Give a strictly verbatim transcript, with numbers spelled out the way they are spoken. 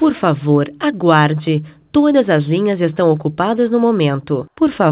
Por favor, aguarde. Todas as linhas estão ocupadas no momento. Por favor.